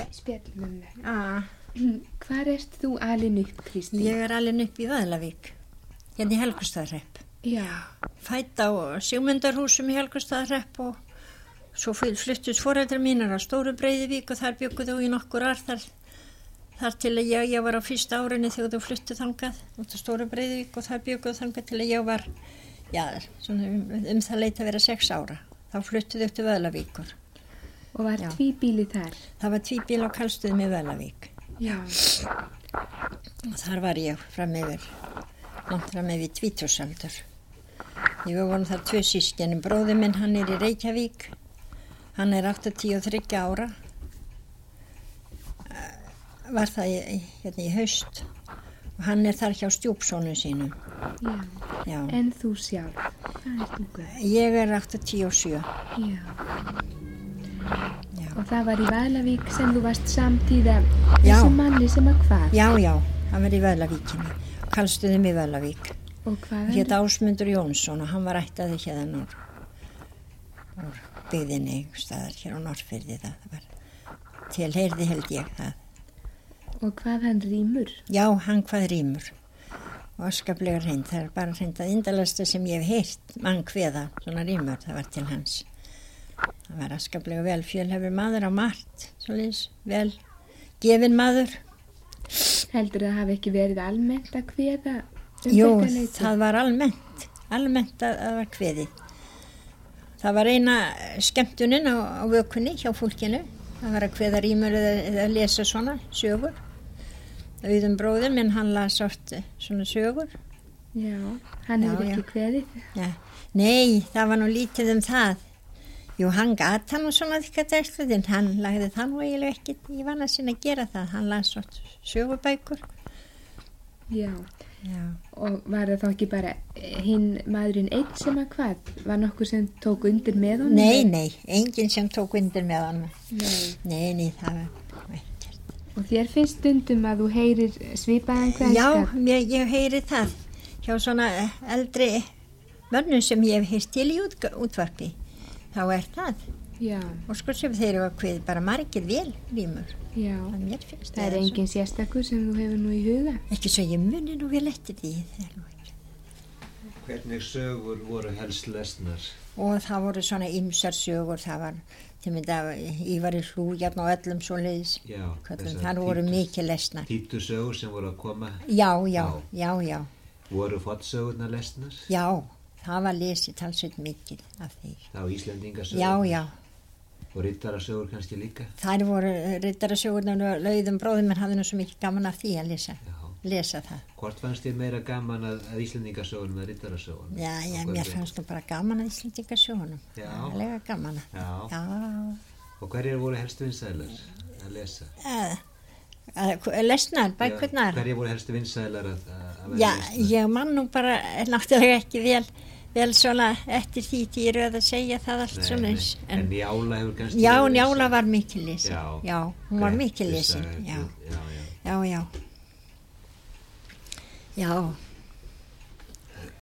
spjallum um það. Já. Hvar ert þú alin upp, Kristín? Ég alin upp í Vaðlavík, hérna í Helgustaðahrepp. Já. Fædd á Sigmundarhúsum í Helgustaðahrepp og svo fluttust foreldrar mínar á Stóru Breiðuvík og þar bjuggu þau í nokkur ár þar til að ég var á fyrsta árinu þegar þau fluttu þangað út á Stóru Breiðuvík og þar bjuggu þangað til að ég var, svona það leit að vera 6 ára. Þá fluttu þau til Vaðlavíkur. Og var tvíbýli þar? Það var tvíbýli á Karlsstöðum í Vaðlavík. Já. Og þar var ég langt fram yfir 20-aldur. Ég var þar 2 systkini. Bróðir minn, hann í Reykjavík. Hann 83 ára. Var það hérna í haust. Og hann þar hjá stjúpsónu sínum. Já. En þú sjálf? Hvað ert þú gömul? Ég 87. Já. Og það var í Vaðlavík sem þú varst samtíða þessum manni sem að hvað? Já, það var í Vaðlavíkinu. Karlsstöðum í Vaðlavík. Og hvað? Hét Ásmundur Jónsson og hann var ættaður hérna úr byggðinni staðar hér á Norðfirði. Það var tilheyrði held ég það. Og hvað hann rímur? Já, hann hvað rímur. Og afskaplega hreint. Það bara hreint að indalasta sem ég hef heyrt mann kveða svona rímur. Það var til hans. Það var afskaplega vel fjölhæfur maður á margt. Svoleiðis vel gefinn maður. Heldur það hafi ekki verið almennt að kveða? Jú, það var almennt að það var kveðið. Það var eina skemmtunin á vökunni hjá fólkinu. Það var að kveða rímur eða lesa svona sögur. Auðun bróðir minn, hann las oft svona sögur. Já, hann hefur ekki kveðið. Já. Nei, það var nú lítið það. Jú, hann gat hann og svona eitthvað en hann lagði það nú eiginlega ekki í vana sinna að gera það. Hann las oft sögubækur. Já. Og var það þá ekki bara hinn maðurinn einn sem að hvað? Var nokkur sem tók undir með honum? Nei, enginn sem tók undir með honum. Nei, það var ekkert. Og þér finnst stundum að þú heyrir svipaðan kveðskap? Já, ég heyri það hjá svona eldri mönnum sem ég hef heyrt til í útvarpi. Þá það. Já. Og sko sem þeir eru að kveði bara margir vel rímur. Já. Það engin sérstakur sem þú hefur nú í huga? Ekki svo ég muni nú vel eftir því. Hvernig sögur voru helst lesnar? Og það voru svona ýmsar sögur. Það var til mynda Ívar í Hlújarn og öllum svoleiðis. Já. Það voru mikið lesnar. Þýddu sögur sem voru að koma? Já. Voru fornsögurnar lesnar? Já. Það var lesið talsveit mikið af því. Það var Íslendingasögur? Já. Og riddarasögur kannski líka? Það voru riddarasögurnar og Auðun bróðir minn hafði nú svo mikið gaman af því að lesa það. Hvort fannst þér meira gaman að Íslendingasögunum eða riddarasögunum? Já, mér fannst nú bara gaman að Íslendingasögunum. Já. Allega gaman að. Já. Og hverjir voru helstu vinsælar að lesa? Lesnar, bækurnar. Hverjir voru helstu vinsælar að vera lesnar? Já, ég man nú bara náttúrulega ekki vel svona eftir því ég er að segja það allt svona. En Njála hefur kannski... Já, Njála var mikið lesin. Já, hún var mikið lesin. Já.